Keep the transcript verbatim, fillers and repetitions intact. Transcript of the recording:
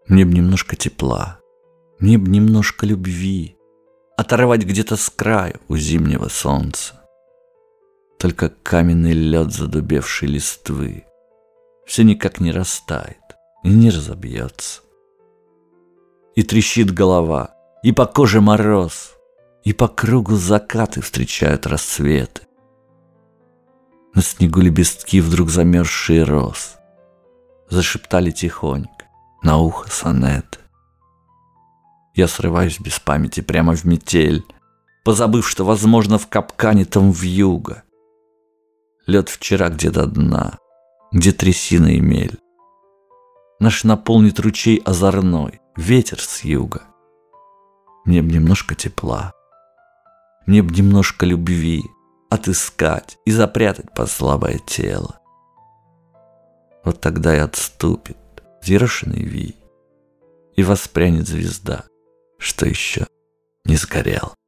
Мне б немножко тепла, мне б немножко любви, оторвать где-то с краю у зимнего солнца. Только каменный лед задубевшей листвы все никак не растает и не разобьется. И трещит голова, и по коже мороз, и по кругу закаты встречают рассветы. На снегу лепестки вдруг замерзшие роз зашептали тихонько на ухо сонеты. Я срываюсь без памяти прямо в метель, позабыв, что, возможно, в капкане там вьюга. Лед вчера где до дна, где трясина и мель. Наш наполнит ручей озорной, ветер с юга. Мне б немножко тепла, мне б немножко любви отыскать и запрятать под слабое тело. Вот тогда и отступит взъерошенный вий, и воспрянет звезда, что еще не сгорела.